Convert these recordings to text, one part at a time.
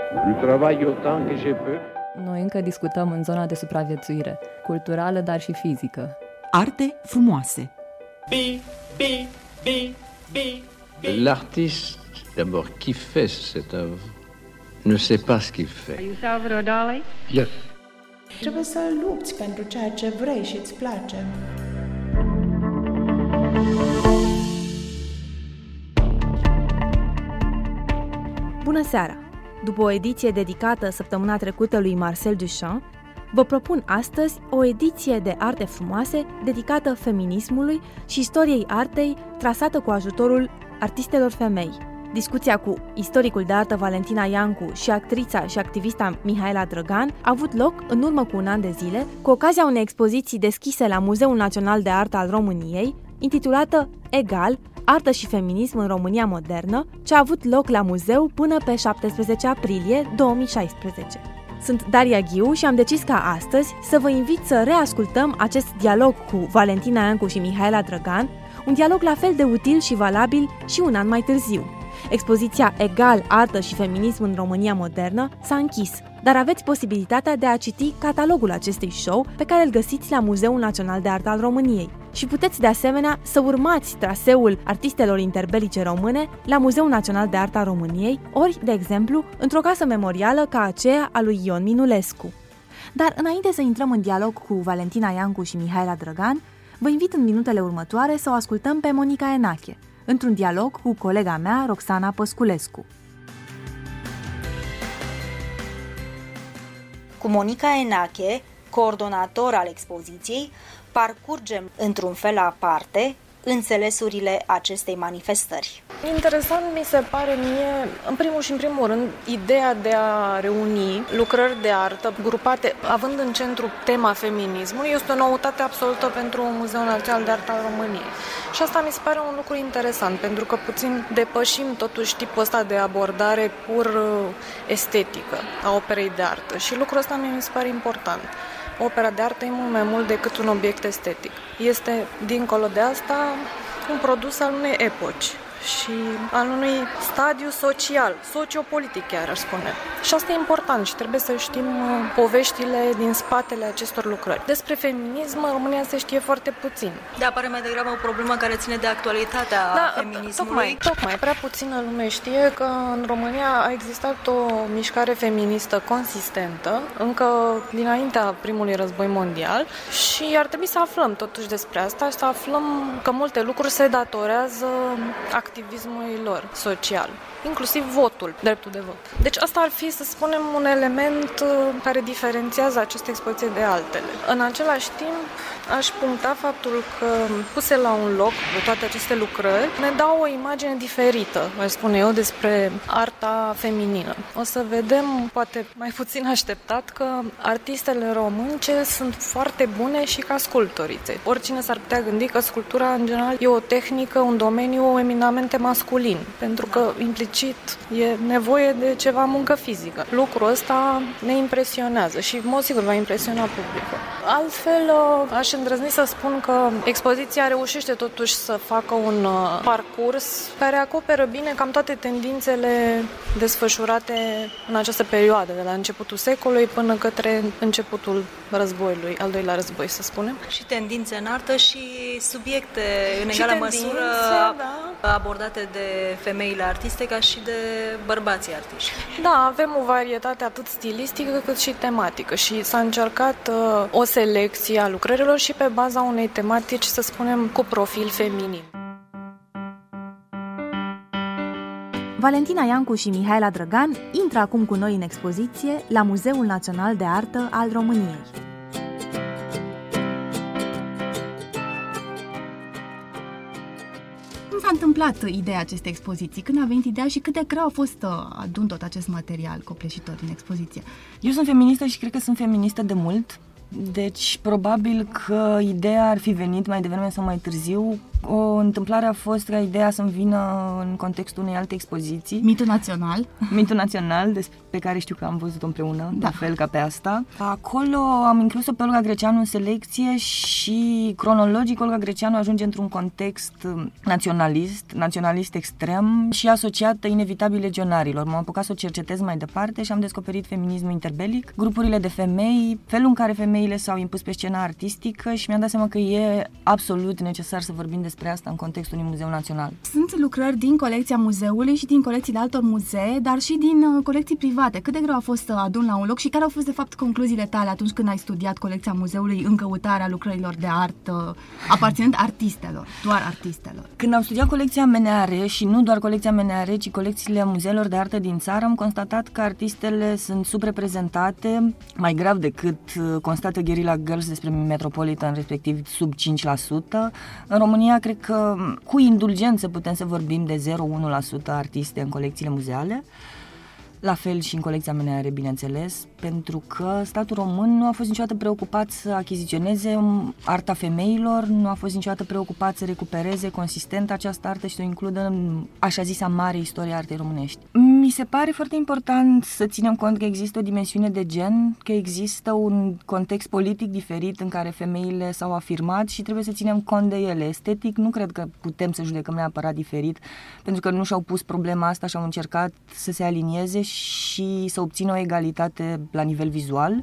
Je travaille autant que je peux. Noi încă discutăm în zona de supraviețuire, culturală, dar și fizică. Arte frumoase. L'artiste, d'abord, qui fait cette œuvre, ne sait pas ce qu'il fait. Are you Salvador Dali? Yes. Trebuie să lupți pentru ceea ce vrei și îți place. Bună seara! După o ediție dedicată săptămâna trecută lui Marcel Duchamp, vă propun astăzi o ediție de arte frumoase dedicată feminismului și istoriei artei trasată cu ajutorul artistelor femei. Discuția cu istoricul de artă Valentina Iancu și actrița și activista Mihaela Drăgan a avut loc în urmă cu un an de zile, cu ocazia unei expoziții deschise la Muzeul Național de Artă al României, intitulată Egal, Artă și Feminism în România Modernă, ce a avut loc la muzeu până pe 17 aprilie 2016. Sunt Daria Ghiu și am decis ca astăzi să vă invit să reascultăm acest dialog cu Valentina Iancu și Mihaela Drăgan, un dialog la fel de util și valabil și un an mai târziu. Expoziția Egal, Artă și Feminism în România Modernă s-a închis, dar aveți posibilitatea de a citi catalogul acestui show pe care îl găsiți la Muzeul Național de Artă al României. Și puteți de asemenea să urmați traseul artistelor interbelice române la Muzeul Național de Artă al României, ori, de exemplu, într-o casă memorială ca aceea a lui Ion Minulescu. Dar înainte să intrăm în dialog cu Valentina Iancu și Mihaela Drăgan, vă invit în minutele următoare să o ascultăm pe Monica Enache, într-un dialog cu colega mea, Roxana Păsculescu. Cu Monica Enache, coordonator al expoziției, parcurgem într-un fel aparte înțelesurile acestei manifestări. Interesant mi se pare mie, în primul și în primul rând, ideea de a reuni lucrări de artă grupate, având în centru tema feminismului, este o noutate absolută pentru Muzeul Național de Artă al României. Și asta mi se pare un lucru interesant, pentru că puțin depășim totuși tipul ăsta de abordare pur estetică a operei de artă. Și lucrul ăsta mi se pare important. Opera de artă e mult mai mult decât un obiect estetic. Este, dincolo de asta, un produs al unei epoci și al unui stadiu social, sociopolitic chiar, aș spune. Și asta e important și trebuie să știm poveștile din spatele acestor lucrări. Despre feminism, în România se știe foarte puțin. De apare mai degrabă o problemă care ține de actualitatea feminismului. Tocmai, prea puțină lume știe că în România a existat o mișcare feministă consistentă, încă dinaintea primului război mondial, și ar trebui să aflăm totuși despre asta și să aflăm că multe lucruri se datorează activismului lor social, inclusiv votul, dreptul de vot. Deci asta ar fi, să spunem, un element care diferențiază aceste expoziție de altele. În același timp, aș puncta faptul că puse la un loc toate aceste lucrări ne dau o imagine diferită, aș spune eu, despre arta feminină. O să vedem, poate mai puțin așteptat, că artistele românce sunt foarte bune și ca sculptorițe. Oricine s-ar putea gândi că sculptura, în general, e o tehnică, un domeniu eminamente masculin, pentru că implicit e nevoie de ceva muncă fizică. Lucrul ăsta ne impresionează și, în mod sigur, va impresiona publicul. Altfel, aș îndrăzni să spun că expoziția reușește totuși să facă un parcurs care acoperă bine cam toate tendințele desfășurate în această perioadă, de la începutul secolului până către începutul războiului, al doilea război, să spunem. Și tendințe în artă și subiecte în egală măsură abordate de femeile artiste ca și de bărbații artiști. Da, avem o varietate atât stilistică cât și tematică și s-a încercat o selecție a lucrărilor și pe baza unei tematici, să spunem, cu profil feminin. Valentina Iancu și Mihaela Drăgan intră acum cu noi în expoziție la Muzeul Național de Artă al României. Cum s-a întâmplat ideea acestei expoziții? Când a venit ideea și cât de greu a fost să adun tot acest material copleșitor din expoziție? Eu sunt feministă și cred că sunt feministă de mult. Deci, probabil că ideea ar fi venit mai devreme sau mai târziu. O întâmplare a fost ca ideea să-mi vină în contextul unei alte expoziții. Mitul național. Mitul național, pe care știu că am văzut-o împreună, la fel ca pe asta. Acolo am inclus-o pe Olga Greceanu în selecție și cronologic Olga Greceanu ajunge într-un context naționalist extrem și asociat inevitabil legionarilor. M-am apucat să o cercetez mai departe și am descoperit feminismul interbelic, grupurile de femei, felul în care femeile s-au impus pe scena artistică și mi-am dat seama că e absolut necesar să vorbim despre asta în contextul unui muzeu național. Sunt lucrări din colecția muzeului și din colecțiile altor muzee, dar și din colecții private. Cât de greu a fost să adun la un loc și care au fost de fapt concluziile tale atunci când ai studiat colecția muzeului în căutarea lucrărilor de artă aparținând artistelor, doar artistelor? Când am studiat colecția MNAR și nu doar colecția MNAR, ci colecțiile muzeelor de artă din țară, am constatat că artistele sunt subreprezentate, mai grav decât constată Guerrilla Girls despre Metropolitan, respectiv sub 5%. În România, cred că cu indulgență putem să vorbim de 0,1% artiste în colecțiile muzeale. La fel și în colecția MNAR, bineînțeles, pentru că statul român nu a fost niciodată preocupat să achiziționeze arta femeilor, nu a fost niciodată preocupat să recupereze consistent această artă și să o includă în așa zisa mare istoria artei românești. Mi se pare foarte important să ținem cont că există o dimensiune de gen, că există un context politic diferit în care femeile s-au afirmat și trebuie să ținem cont de ele. Estetic nu cred că putem să judecăm neapărat diferit, pentru că nu și-au pus problema asta și au încercat să se alinieze și să obțină o egalitate la nivel vizual,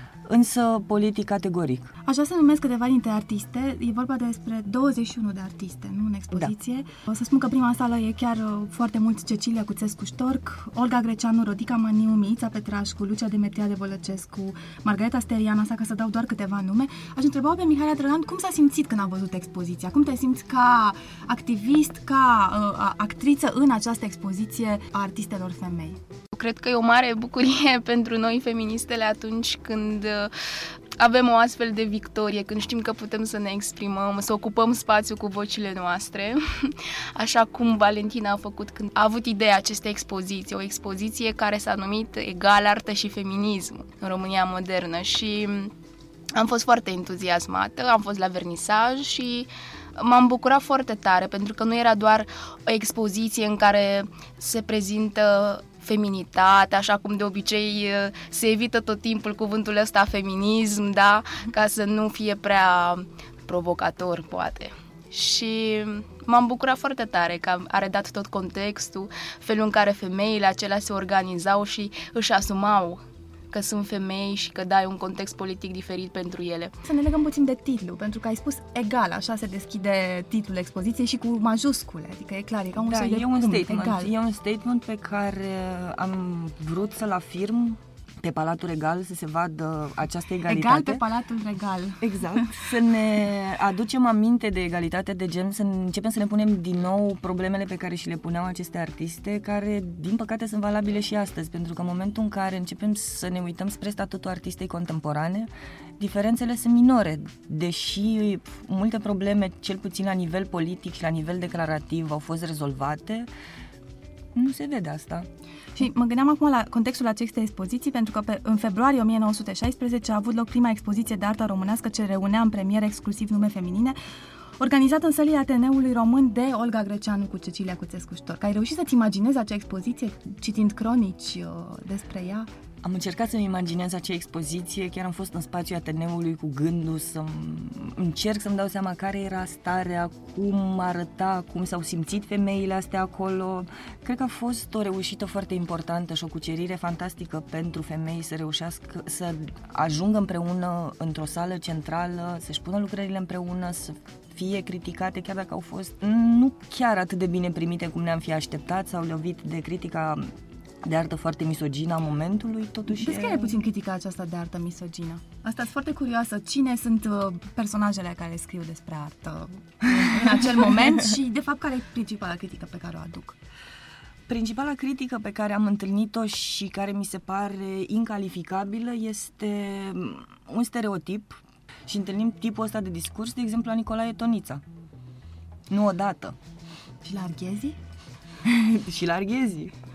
însă politic categoric. Așa se numesc câteva dintre artiste, e vorba despre 21 de artiste, nu în expoziție. Da. O să spun că prima sală e chiar foarte mult Cecilia Cuțescu-Ștorc, Olga Greceanu, Rodica Maniu, Miița Petrașcu, Lucia Demetriade Vălăcescu, Margareta Sterian, asta ca să dau doar câteva nume. Aș întreba pe Mihaela Drăgan cum s-a simțit când a văzut expoziția, cum te simți ca activist, ca actriță în această expoziție a artistelor femei? Cred că e o mare bucurie pentru noi feministele atunci când avem o astfel de victorie, când știm că putem să ne exprimăm, să ocupăm spațiu cu vocile noastre, așa cum Valentina a făcut când a avut ideea acestei expoziții, o expoziție care s-a numit Egal, Artă și Feminism în România modernă și am fost foarte entuziasmată, am fost la vernisaj și m-am bucurat foarte tare pentru că nu era doar o expoziție în care se prezintă feminitate, așa cum de obicei se evită tot timpul cuvântul ăsta feminism, da, ca să nu fie prea provocator, poate. Și m-am bucurat foarte tare că a redat tot contextul, felul în care femeile acelea se organizau și își asumau că sunt femei și că dai un context politic diferit pentru ele. Să ne legăm puțin de titlu, pentru că ai spus egal, așa se deschide titlul expoziției și cu majuscule, adică e clar, e ca un soi de statement. E un statement pe care am vrut să-l afirm pe Palatul Regal, să se vadă această egalitate. Egal pe Palatul Regal. Exact. Să ne aducem aminte de egalitatea de gen, să începem să ne punem din nou problemele pe care și le puneau aceste artiste, care, din păcate, sunt valabile și astăzi, pentru că în momentul în care începem să ne uităm spre statutul artistei contemporane, diferențele sunt minore, deși multe probleme, cel puțin la nivel politic și la nivel declarativ, au fost rezolvate, nu se vede asta. Și mă gândeam acum la contextul acestei expoziții, pentru că în februarie 1916 a avut loc prima expoziție de artă românească ce reunea în premieră exclusiv nume feminine, organizată în sălile Ateneului Român de Olga Greceanu cu Cecilia Cuțescu-Ștorc. Ai reușit să-ți imaginezi acea expoziție, citind cronici despre ea? Am încercat să-mi imaginez acea expoziție, chiar am fost în spațiul Ateneului cu gândul să încerc să-mi dau seama care era starea, cum arăta, cum s-au simțit femeile astea acolo. Cred că a fost o reușită foarte importantă și o cucerire fantastică pentru femei să reușească să ajungă împreună într-o sală centrală, să-și pună lucrările împreună, să fie criticate, chiar dacă au fost nu chiar atât de bine primite cum ne-am fi așteptat, sau lovit de critica de artă foarte misogină a momentului, totuși. Descrie puțin critica aceasta de artă misogină. Asta e foarte curioasă. Cine sunt personajele care scriu despre artă în acel moment și, de fapt, care e principala critică pe care o aduc? Principala critică pe care am întâlnit-o și care mi se pare incalificabilă este un stereotip și întâlnim tipul ăsta de discurs, de exemplu, la Nicolae Tonița. Nu odată. Și la Arghezi? Și la Arghezi.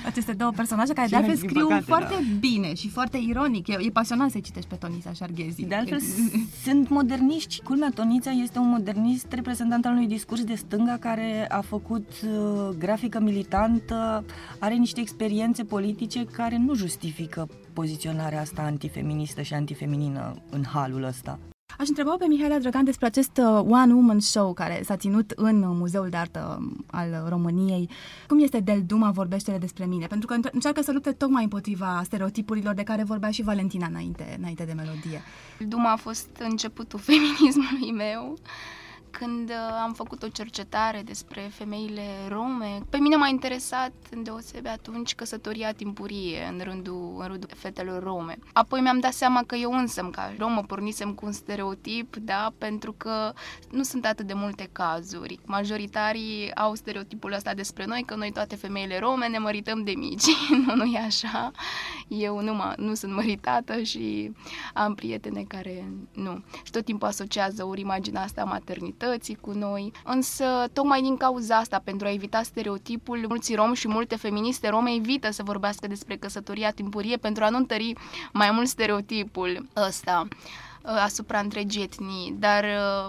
aceste două personaje care de altfel scriu foarte bine și foarte ironic. E pasionant să citești pe Tonisa Șarghezi. De altfel sunt moderniști. Culmea, Tonița este un modernist reprezentant al unui discurs de stânga care a făcut grafică militantă, are niște experiențe politice care nu justifică poziționarea asta antifeministă și antifeminină în halul ăsta. Aș întreba pe Mihaela Drăgan despre acest One Woman Show care s-a ținut în Muzeul de Artă al României. Cum este Del Duma vorbește despre mine? Pentru că încearcă să lupte tocmai împotriva stereotipurilor de care vorbea și Valentina înainte de melodie. Del Duma a fost începutul feminismului meu. Când am făcut o cercetare despre femeile rome, pe mine m-a interesat îndeosebi atunci căsătoria timpurie în rândul fetelor rome. Apoi mi-am dat seama că eu însămi, ca romă, pornisem cu un stereotip, da, pentru că nu sunt atât de multe cazuri. Majoritarii au stereotipul ăsta despre noi, că noi toate femeile rome ne mărităm de mici. Nu e așa. Eu nu sunt măritată și am prietene care nu. Și tot timpul asociază ori imaginea asta maternității cu noi, însă tocmai din cauza asta, pentru a evita stereotipul, mulți romi și multe feministe rome evită să vorbească despre căsătoria timpurie pentru a nu întări mai mult stereotipul ăsta asupra întregii etnii, dar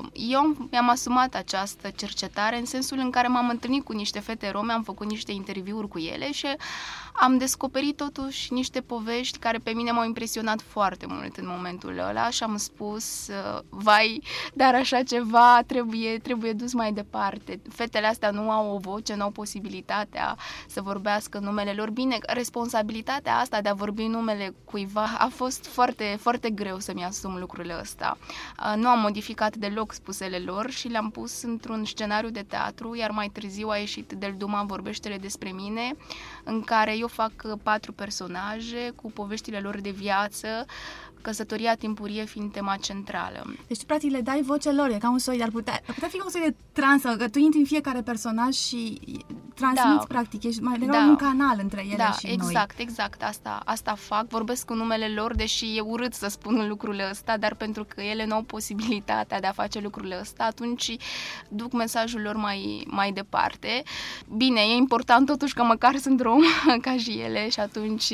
eu mi-am asumat această cercetare în sensul în care m-am întâlnit cu niște fete rome, am făcut niște interviuri cu ele și am descoperit totuși niște povești care pe mine m-au impresionat foarte mult în momentul ăla și am spus, vai, dar așa ceva trebuie dus mai departe. Fetele astea nu au o voce, nu au posibilitatea să vorbească numele lor. Bine, responsabilitatea asta de a vorbi numele cuiva a fost foarte, foarte greu să-mi asum lucrurile ăsta. Nu am modificat deloc spusele lor și le-am pus într-un scenariu de teatru, iar mai târziu a ieșit Del Duma vorbește despre mine, în care eu fac 4 personaje cu poveștile lor de viață, căsătoria timpurie fiind tema centrală. Deci, practic, le dai voce lor, e ca un soi, ar putea fi ca un soi de transă, că tu intri în fiecare personaj și transmiți, practic, ești mai un canal între ele și noi. Exact, asta fac, vorbesc cu numele lor, deși e urât să spun lucrurile ăsta, dar pentru că ele nu au posibilitatea de a face lucrurile ăsta, atunci duc mesajul lor mai departe. Bine, e important totuși că măcar sunt rom ca și ele și atunci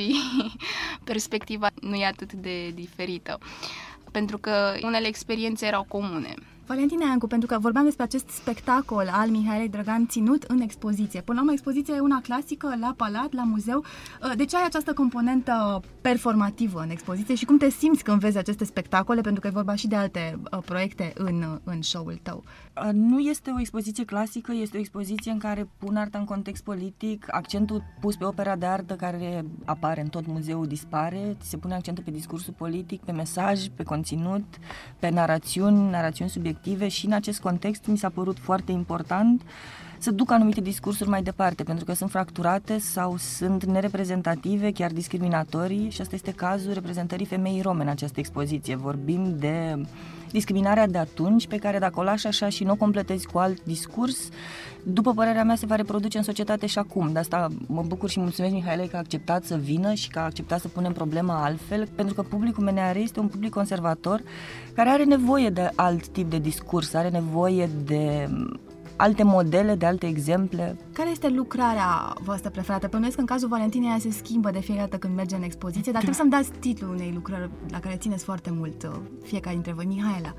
perspectiva nu e atât de diferită, pentru că unele experiențe erau comune. Valentina Iancu, pentru că vorbeam despre acest spectacol al Mihaelei Drăgan ținut în expoziție. Până la urmă, expoziția e una clasică, la Palat, la muzeu. De ce ai această componentă performativă în expoziție și cum te simți când vezi aceste spectacole, pentru că e vorba și de alte proiecte în show-ul tău? Nu este o expoziție clasică, este o expoziție în care pun arta în context politic, accentul pus pe opera de artă care apare în tot muzeul dispare, se pune accentul pe discursul politic, pe mesaj, pe conținut, pe narațiuni subiective și în acest context mi s-a părut foarte important să duc anumite discursuri mai departe, pentru că sunt fracturate sau sunt nereprezentative, chiar discriminatorii, și asta este cazul reprezentării femeii rome în această expoziție. Vorbim de discriminarea de atunci, pe care dacă o lași așa și nu o completezi cu alt discurs, după părerea mea se va reproduce în societate și acum. De asta mă bucur și mulțumesc Mihaelei că a acceptat să vină și că a acceptat să punem problema altfel, pentru că publicul MNAR este un public conservator care are nevoie de alt tip de discurs, are nevoie de alte modele, de alte exemple. Care este lucrarea voastră preferată? Pănuiesc că în cazul Valentinei ea se schimbă de fiecare dată când merge în expoziție, dar trebuie să-mi dați titlul unei lucrări la care țineți foarte mult fiecare dintre voi. Mihaela.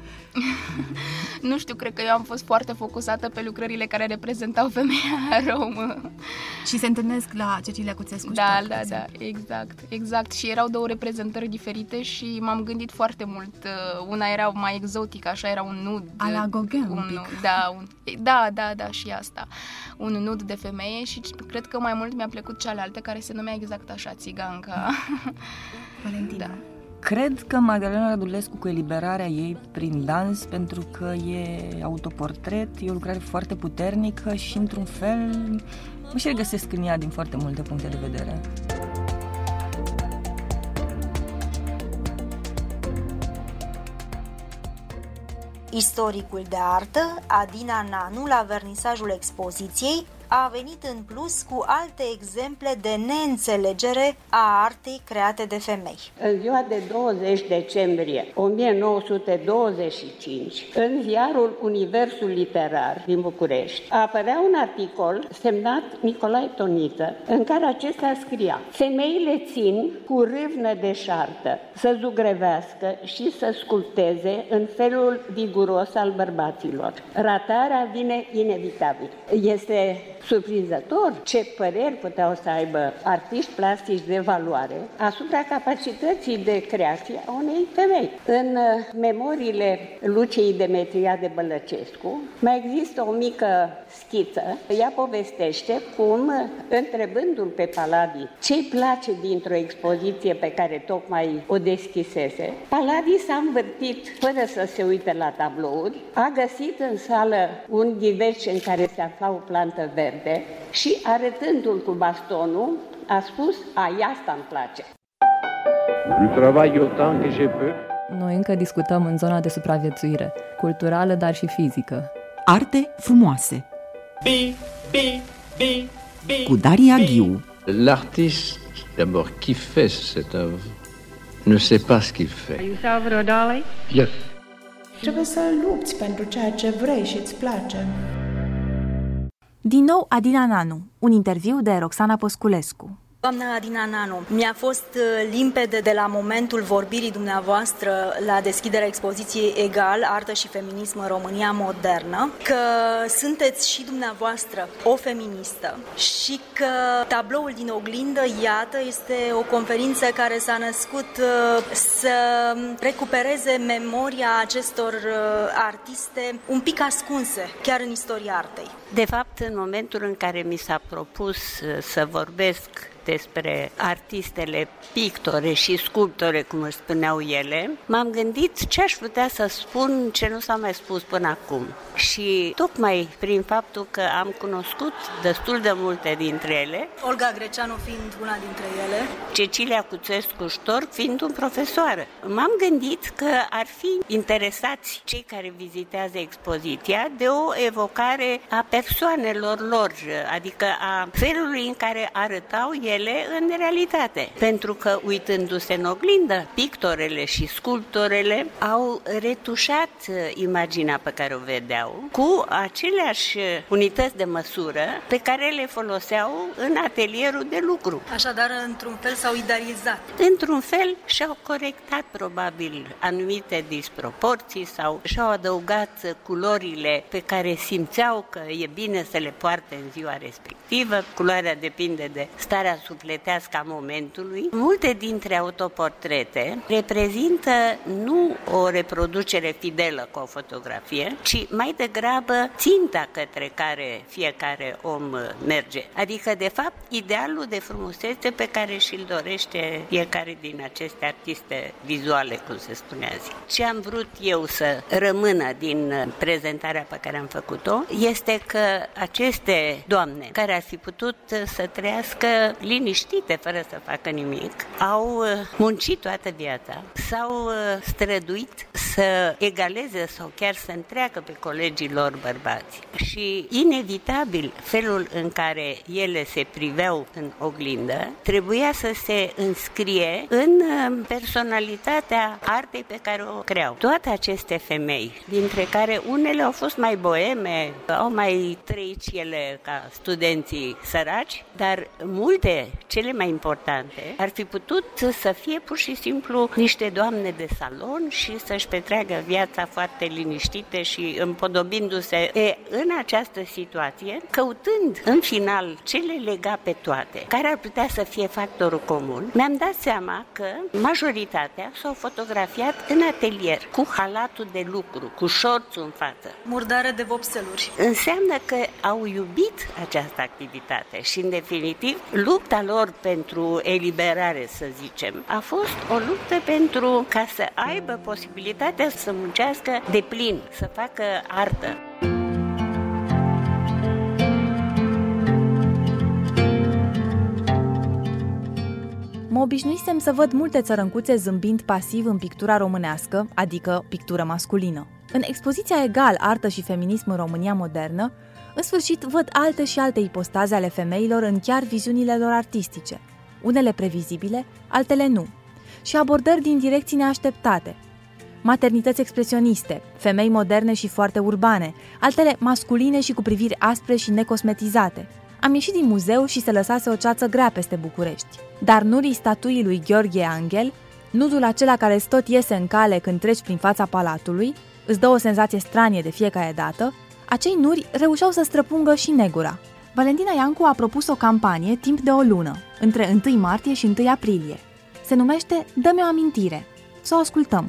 Nu știu, cred că eu am fost foarte focusată pe lucrările care reprezentau femeia romă. Și se întâlnesc la Cecilia Cuțescu. Da, exact. Și erau 2 reprezentări diferite și m-am gândit foarte mult. Una era mai exotică, așa, era un nud. A la Gauguin, un pic. Da, și asta. Un nud de femeie și cred că mai mult mi-a plăcut cealaltă, care se numea exact așa, Țiganca. Valentina. Da. Cred că Magdalena Radulescu cu eliberarea ei prin dans, pentru că e autoportret, e o lucrare foarte puternică și, într-un fel, mă și regăsesc în ea din foarte multe puncte de vedere. Istoricul de artă, Adina Nanu, la vernisajul expoziției, a venit în plus cu alte exemple de neînțelegere a artei create de femei. În ziua de 20 decembrie 1925, în ziarul Universul Literar din București, apărea un articol semnat Nicolae Toniță, în care acesta scria: femeile țin cu râvnă deșartă să zugrevească și să sculpteze în felul viguros al bărbaților. Ratarea vine inevitabil. Este surprinzător ce păreri puteau să aibă artiști plastici de valoare asupra capacității de creație a unei femei. În memoriile Luciei Demetriade Bălăcescu mai există o mică schiță. Ea povestește cum, întrebându-l pe Palladio ce-i place dintr-o expoziție pe care tocmai o deschisese, Palladio s-a învârtit fără să se uite la tablouri, a găsit în sală un ghiveci în care se afla o plantă verde și, arătându-l cu bastonul, a spus: asta îmi place. Je travaille autant que je peux. Noi încă discutăm în zona de supraviețuire, culturală, dar și fizică. Arte frumoase. Cu Daria Ghiu. L'artiste, d'abord, qui fait cette œuvre, ne sait pas ce qu'il fait. Are you Salvador Dali? Yes. Trebuie să lupți pentru ceea ce vrei și îți place. Din nou Adina Nanu, un interviu de Roxana Posculescu. Doamna Adina Nanu, mi-a fost limpede de la momentul vorbirii dumneavoastră la deschiderea expoziției Egal, Artă și Feminism în România Modernă, că sunteți și dumneavoastră o feministă și că tabloul din oglindă, iată, este o conferință care s-a născut să recupereze memoria acestor artiste un pic ascunse, chiar în istoria artei. De fapt, în momentul în care mi s-a propus să vorbesc despre artistele pictore și sculptore, cum își spuneau ele, m-am gândit ce aș putea să spun ce nu s-a mai spus până acum. Și tocmai prin faptul că am cunoscut destul de multe dintre ele, Olga Greceanu fiind una dintre ele, Cecilia Cuțescu-Ștorc fiind un profesoară, m-am gândit că ar fi interesați cei care vizitează expoziția de o evocare a persoanelor lor, adică a felului în care arătau ele în realitate. Pentru că, uitându-se în oglindă, pictorele și sculptorele au retușat imaginea pe care o vedeau cu aceleași unități de măsură pe care le foloseau în atelierul de lucru. Așadar, într-un fel s-au idealizat. Într-un fel și-au corectat probabil anumite disproporții sau și-au adăugat culorile pe care simțeau că e bine să le poarte în ziua respectivă. Culoarea depinde de starea sufletească a momentului. Multe dintre autoportrete reprezintă nu o reproducere fidelă cu o fotografie, ci mai degrabă ținta către care fiecare om merge. Adică, de fapt, idealul de frumusețe pe care și-l dorește fiecare din aceste artiste vizuale, cum se spune azi. Ce am vrut eu să rămână din prezentarea pe care am făcut-o este că aceste doamne, care ar fi putut să trăiască liniștite, fără să facă nimic, au muncit toată viața, s-au străduit să egaleze sau chiar să întreagă pe colegii lor bărbați. Și, inevitabil, felul în care ele se priveau în oglindă trebuia să se înscrie în personalitatea artei pe care o creau. Toate aceste femei, dintre care unele au fost mai boeme, au mai trăit ele ca studenții săraci, dar multe, cele mai importante, ar fi putut să fie pur și simplu niște doamne de salon și să-și petreagă viața foarte liniștite și împodobindu-se. În această situație, căutând în final ce le lega pe toate, care ar putea să fie factorul comun, mi-am dat seama că majoritatea s-au fotografiat în atelier, cu halatul de lucru, cu șorțul în față. Murdare de vopseluri. Înseamnă că au iubit această activitate și, în definitiv, lupta lor pentru eliberare, să zicem, a fost o luptă pentru ca să aibă posibilitatea să muncească de plin, să facă artă. Mă obișnuisem să văd multe țărâncuțe zâmbind pasiv în pictura românească, adică pictură masculină. În expoziția Egal, Artă și Feminism în România Modernă, În sfârșit, văd alte și alte ipostaze ale femeilor în chiar viziunile lor artistice, unele previzibile, altele nu, și abordări din direcții neașteptate. Maternități expresioniste, femei moderne și foarte urbane, altele masculine și cu priviri aspre și necosmetizate. Am ieșit din muzeu și se lăsase o ceață grea peste București, dar nurii statuii lui Gheorghe Angel, nudul acela care îți tot iese în cale când treci prin fața palatului, îți dă o senzație stranie de fiecare dată, acei nuri reușeau să străpungă și negura. Valentina Iancu a propus o campanie timp de o lună, între 1 martie și 1 aprilie. Se numește Dă-mi o amintire. Să o ascultăm.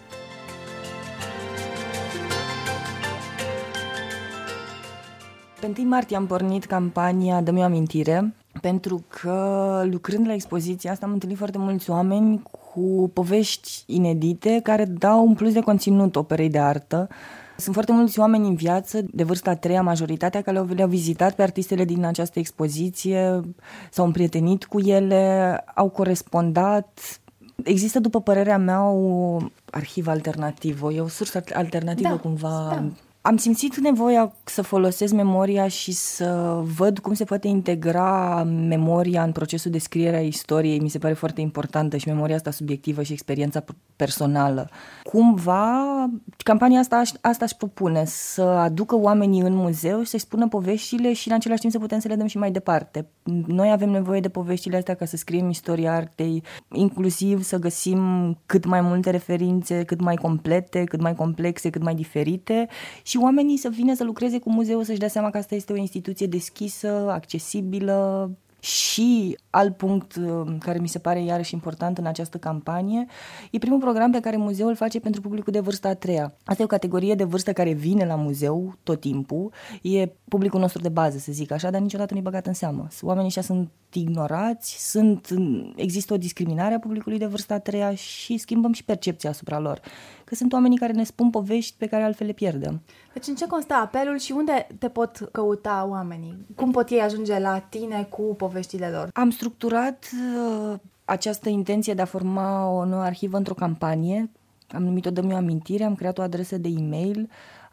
Pe 1 martie am pornit campania Dă-mi o amintire, pentru că lucrând la expoziția asta am întâlnit foarte mulți oameni cu povești inedite care dau un plus de conținut operei de artă. Sunt foarte mulți oameni în viață, de vârsta a treia, majoritatea, care le-au vizitat pe artistele din această expoziție, s-au împrietenit cu ele, au corespondat. Există, după părerea mea, o arhivă alternativă, e o sursă alternativă cumva. Da. Am simțit nevoia să folosesc memoria și să văd cum se poate integra memoria în procesul de scriere a istoriei. Mi se pare foarte importantă și memoria asta subiectivă și experiența personală. Cumva, campania asta își propune, să aducă oamenii în muzeu și să-și spună poveștile și în același timp să putem să le dăm și mai departe. Noi avem nevoie de poveștile astea ca să scriem istoria artei, inclusiv să găsim cât mai multe referințe, cât mai complete, cât mai complexe, cât mai diferite și oamenii să vină să lucreze cu muzeul, să-și dea seama că asta este o instituție deschisă, accesibilă. Și alt punct care mi se pare iarăși important în această campanie, e primul program pe care muzeul îl face pentru publicul de vârsta a treia. Asta e o categorie de vârstă care vine la muzeu tot timpul, e publicul nostru de bază, să zic așa, dar niciodată nu-i băgat în seamă. Oamenii ăștia sunt ignorați, există o discriminare a publicului de vârsta a treia și schimbăm și percepția asupra lor. Că sunt oamenii care ne spun povești pe care altfel le pierdem. Deci în ce constă apelul și unde te pot căuta oamenii? Cum pot ei ajunge la tine cu poveștile lor? Am structurat această intenție de a forma o nouă arhivă într-o campanie. Am numit-o Dă-mi o amintire, am creat o adresă de e-mail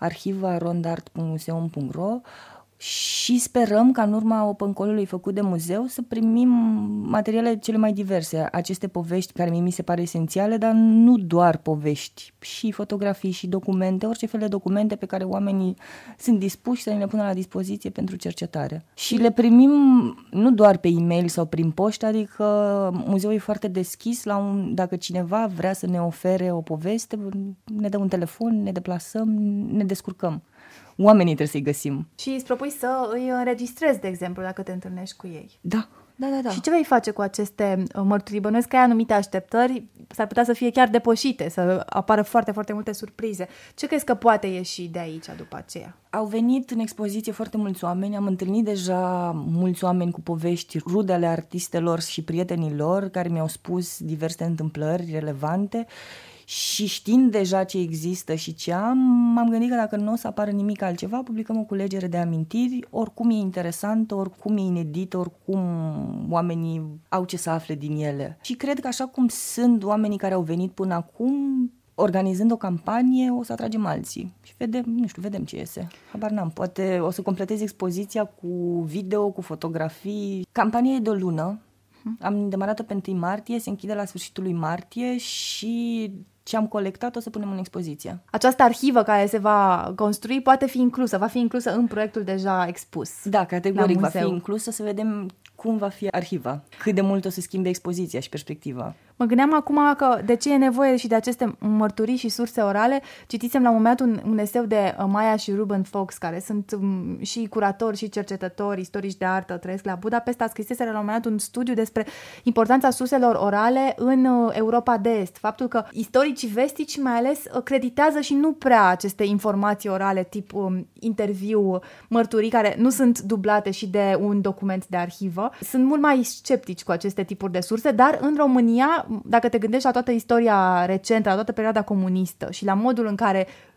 arhiva.rondart.museum.ro și sperăm ca în urma open call-ului făcut de muzeu să primim materiale cele mai diverse, aceste povești care mi se pare esențiale, dar nu doar povești, și fotografii și documente, orice fel de documente pe care oamenii sunt dispuși să ne le pună la dispoziție pentru cercetare. Și le primim nu doar pe e-mail sau prin poștă, adică muzeul e foarte deschis dacă cineva vrea să ne ofere o poveste, ne dă un telefon, ne deplasăm, ne descurcăm. Oamenii trebuie să-i găsim. Și îți propui să îi înregistrezi, de exemplu, dacă te întâlnești cu ei. Da. Și ce vei face cu aceste mărturii? Bănuiesc că ai anumite așteptări, s-ar putea să fie chiar depășite, să apară foarte, foarte multe surprize. Ce crezi că poate ieși de aici după aceea? Au venit în expoziție foarte mulți oameni, am întâlnit deja mulți oameni cu povești rude ale artistelor și prietenilor care mi-au spus diverse întâmplări relevante. Și știind deja ce există și ce m-am gândit că dacă nu o să apară nimic altceva, publicăm o culegere de amintiri, oricum e interesantă, oricum e inedită, oricum oamenii au ce să afle din ele. Și cred că așa cum sunt oamenii care au venit până acum, organizând o campanie, o să atragem alții. Și vedem ce iese. Habar n-am, poate o să completez expoziția cu video, cu fotografii. Campania e de o lună. Am demarat-o pe 1 martie, se închide la sfârșitul lui martie și ce am colectat o să punem în expoziție. Această arhivă care se va construi va fi inclusă în proiectul deja expus. Da, categoric va fi inclusă, să vedem cum va fi arhiva, cât de mult o să schimbe expoziția și perspectiva. Mă gândeam acum că de ce e nevoie și de aceste mărturii și surse orale. Citisem la un moment un eseu de Maya și Ruben Fox, care sunt și curatori și cercetători istorici de artă, trăiesc la Budapesta. Scriseseră la un moment dat un studiu despre importanța surselor orale în Europa de Est. Faptul că istoricii vestici mai ales creditează și nu prea aceste informații orale, tip interviu, mărturii, care nu sunt dublate și de un document de arhivă. Sunt mult mai sceptici cu aceste tipuri de surse, dar în România, dacă te gândești la toată istoria recentă, la toată perioada comunistă și la modul în care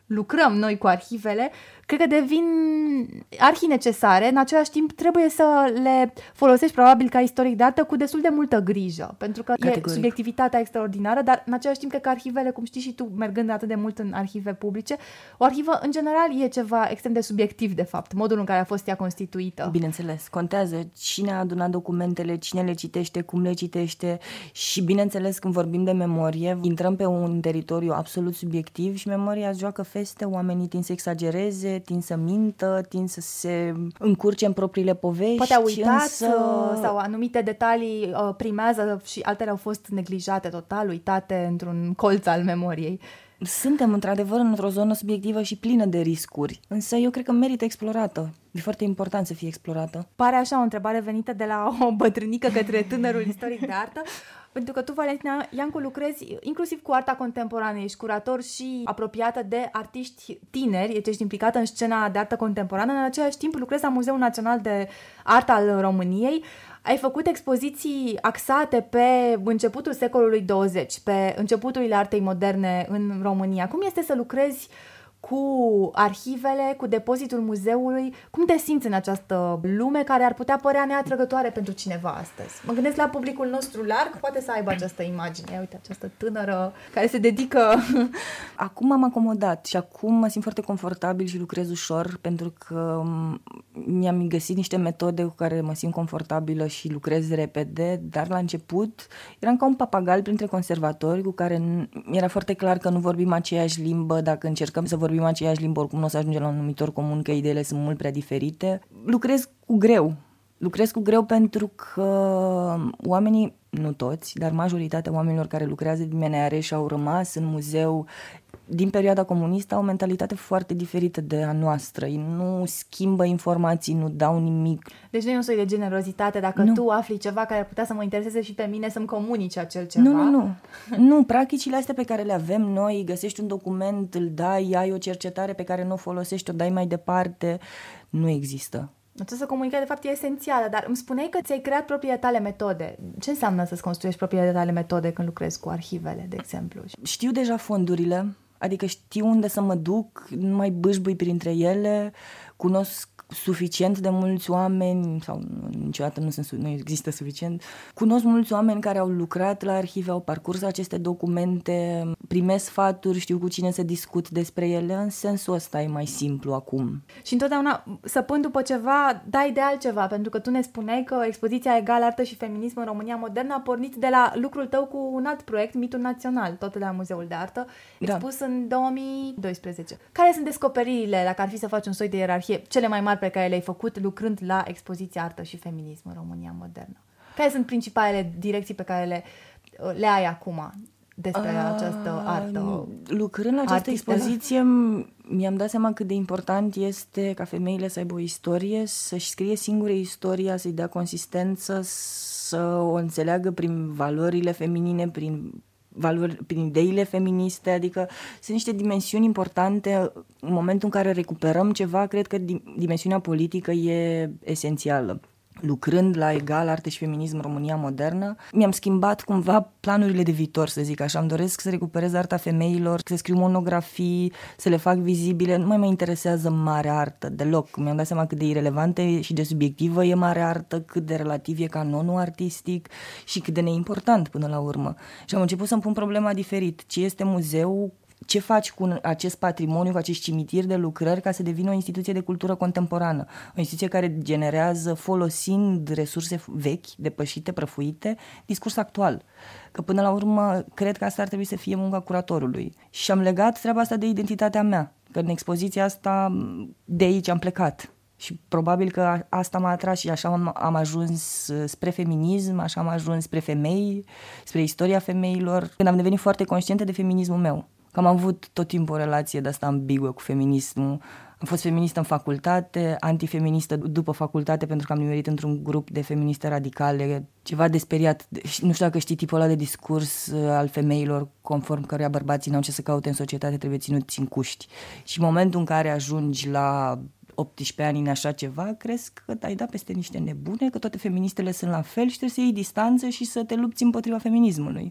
lucrăm noi cu arhivele, cred că devin arhinecesare. În același timp trebuie să le folosești probabil ca istoric de artă cu destul de multă grijă, pentru că e subiectivitatea extraordinară, dar în același timp cred că arhivele, cum știi și tu, mergând atât de mult în arhive publice, o arhivă în general e ceva extrem de subiectiv, de fapt, modul în care a fost ea constituită. Bineînțeles, contează cine a adunat documentele, cine le citește, cum le citește și, bineînțeles, când vorbim de memorie, intrăm pe un teritoriu absolut subiectiv și memoria joacă feste, oamenii tind să exagereze, tind să mintă, tind să se încurce în propriile povești. Poate au uitat sau anumite detalii primează și altele au fost neglijate total, uitate într-un colț al memoriei. Suntem într-adevăr într-o zonă subiectivă și plină de riscuri, însă eu cred că merită explorată. E foarte important să fie explorată. Pare așa o întrebare venită de la o bătrânică către tânărul istoric de artă, pentru că tu, Valentina Iancu, lucrezi inclusiv cu arta contemporană, ești curator și apropiată de artiști tineri, ești implicată în scena de artă contemporană, în același timp lucrezi la Muzeul Național de Artă al României. Ai făcut expoziții axate pe începutul secolului 20, pe începuturile artei moderne în România. Cum este să lucrezi cu arhivele, cu depozitul muzeului? Cum te simți în această lume care ar putea părea neatrăgătoare pentru cineva astăzi? Mă gândesc la publicul nostru larg, poate să aibă această imagine. Ia uite, această tânără care se dedică... Acum am acomodat și acum mă simt foarte confortabil și lucrez ușor, pentru că mi-am găsit niște metode cu care mă simt confortabilă și lucrez repede, dar la început eram ca un papagal printre conservatori cu care mi-era foarte clar că nu vorbim aceeași limbă. Dacă încercăm să vorbim aceeași limbă, oricum nu o să ajungem la un numitor comun, că ideile sunt mult prea diferite. Lucrez cu greu pentru că oamenii, nu toți, dar majoritatea oamenilor care lucrează din MNAR și au rămas în muzeu din perioada comunistă au o mentalitate foarte diferită de a noastră. Ei nu schimbă informații, nu dau nimic. Deci nu e un soi de generozitate dacă tu afli ceva care ar putea să mă intereseze și pe mine, să-mi comunici acel ceva? Nu, practicile astea pe care le avem noi, găsești un document, îl dai, ai o cercetare pe care nu o folosești, o dai mai departe, nu există. Această comunicare, de fapt, e esențială, dar îmi spuneai că ți-ai creat propriile tale metode. Ce înseamnă să-ți construiești propriile tale metode când lucrezi cu arhivele, de exemplu? Știu deja fondurile, adică știu unde să mă duc, nu mai bâșbâi printre ele, cunosc suficient de mulți oameni, sau niciodată nu există suficient, cunosc mulți oameni care au lucrat la arhive, au parcurs aceste documente, primesc sfaturi, știu cu cine să discut despre ele, în sensul ăsta e mai simplu acum. Și întotdeauna, săpând după ceva, dai de altceva, pentru că tu ne spuneai că expoziția Egal, Artă și Feminism în România Modernă a pornit de la lucrul tău cu un alt proiect, Mitul Național, tot la Muzeul de Artă, expus în 2012. Care sunt descoperirile, dacă ar fi să faci un soi de ierarhie, cele mai mari pe care le-ai făcut lucrând la expoziția Artă și Feminism în România Modernă? Care sunt principalele direcții pe care le ai acum despre această artă? Lucrând la această expoziție mi-am dat seama cât de important este ca femeile să aibă o istorie, să-și scrie singure istoria, să-i dea consistență, să o înțeleagă prin valorile feminine, prin ideile feministe, adică sunt niște dimensiuni importante. În momentul în care recuperăm ceva, cred că dimensiunea politică e esențială. Lucrând la Egal, Arte și Feminism România Modernă, mi-am schimbat cumva planurile de viitor, să zic așa. Îmi doresc să recuperez arta femeilor, să scriu monografii, să le fac vizibile. Nu mai mă interesează mare artă deloc. Mi-am dat seama cât de irelevantă și de subiectivă e mare artă, cât de relativ e canonul artistic și cât de neimportant până la urmă. Și am început să-mi pun problema diferit. Ce este muzeu? Ce faci cu acest patrimoniu, cu acest cimitir de lucrări ca să devină o instituție de cultură contemporană? O instituție care generează, folosind resurse vechi, depășite, prăfuite, discurs actual. Că până la urmă, cred că asta ar trebui să fie munca curatorului. Și am legat treaba asta de identitatea mea. Că în expoziția asta, de aici am plecat. Și probabil că asta m-a atras și așa am ajuns spre feminism, așa am ajuns spre femei, spre istoria femeilor, când am devenit foarte conștientă de feminismul meu. Că am avut tot timpul o relație de asta ambiguă cu feminismul. Am fost feministă în facultate, antifeministă după facultate, pentru că am nimerit într-un grup de feministe radicale, ceva de speriat. Nu știu dacă știi tipul ăla de discurs al femeilor, conform căruia bărbații n-au ce să caute în societate, trebuie ținuți în cuști. Și în momentul în care ajungi la 18 ani în așa ceva, crezi că ai dat peste niște nebune, că toate feministele sunt la fel și trebuie să iei distanță și să te lupți împotriva feminismului.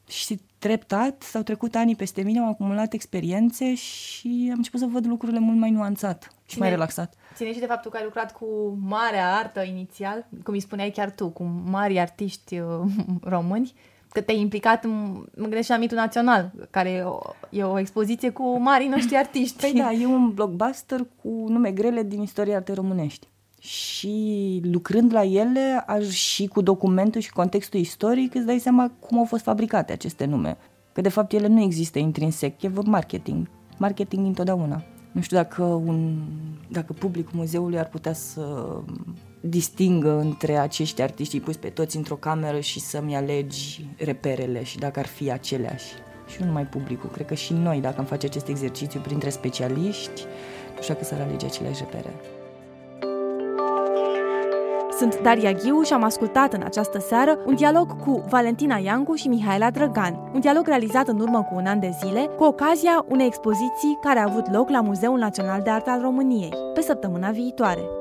Și treptat s-au trecut ani peste mine, am acumulat experiențe și am început să văd lucrurile mult mai nuanțat și mai relaxat. Ține și de faptul că ai lucrat cu marea artă inițial, cum îi spuneai chiar tu, cu mari artiști români, că te-ai implicat, mă gândesc și la Mitul Național, care e o expoziție cu marii noștri artiști. Păi da, e un blockbuster cu nume grele din istoria artei românești. Și lucrând la ele și cu documentul și contextul istoric îți dai seama cum au fost fabricate aceste nume. Că de fapt ele nu există intrinsec, e marketing întotdeauna. Nu știu dacă publicul muzeului ar putea să distingă între acești artiști puși pe toți într-o cameră și să-mi alegi reperele și dacă ar fi aceleași. Și nu numai publicul, cred că și noi, dacă am face acest exercițiu printre specialiști, nu știu că s-ar alege aceleași repere. Sunt Daria Ghiu și am ascultat în această seară un dialog cu Valentina Iancu și Mihaela Drăgan, un dialog realizat în urmă cu un an de zile, cu ocazia unei expoziții care a avut loc la Muzeul Național de Artă al României, pe săptămâna viitoare.